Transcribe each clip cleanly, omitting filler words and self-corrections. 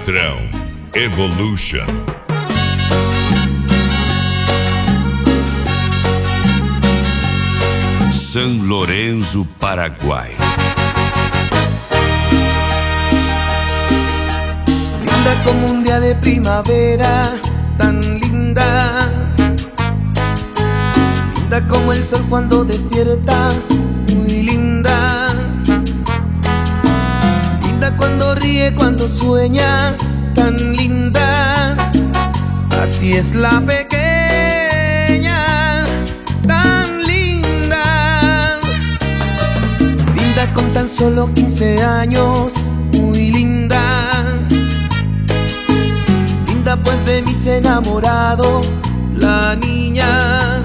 Letrão Evolution. São Lourenço, Paraguai. Linda como un día de primavera, tan linda. Linda como el sol cuando despierta, muy linda. Linda cuando ríe, cuando sueña, tan linda. Así es la pequeña, tan linda. Linda con tan solo 15 años, muy linda. Linda pues de mí se ha enamorado la niña.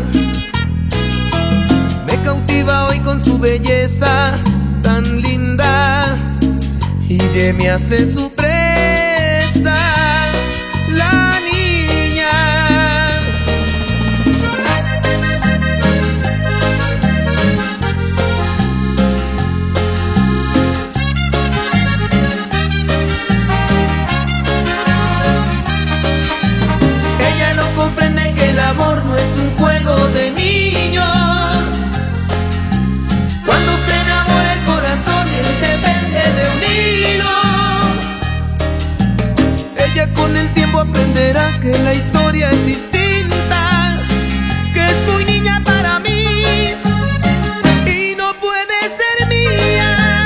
Me cautiva hoy con su belleza tan linda y de mí hace su presa la niña. Ella no comprende que el amor no es un juego de niños. Cuando se enamora el corazón, él depende de un hilo. Ella con el tiempo aprenderá que la historia es distinta, que es muy niña para mí y no puede ser mía.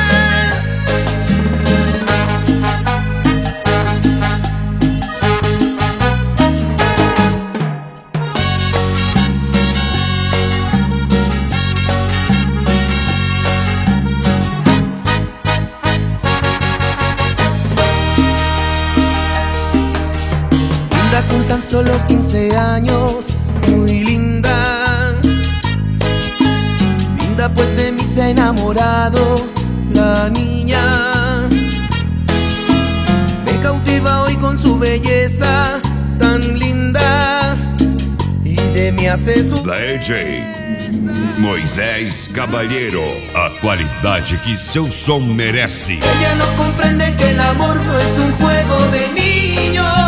Con tan solo 15 años, muy linda. Linda pues de mí se ha enamorado la niña. Me cautiva hoy con su belleza tan linda y de mí hace su... DJ Moisés Caballero, a qualidade que seu som merece. Ella no comprende que el amor no es un juego de niños.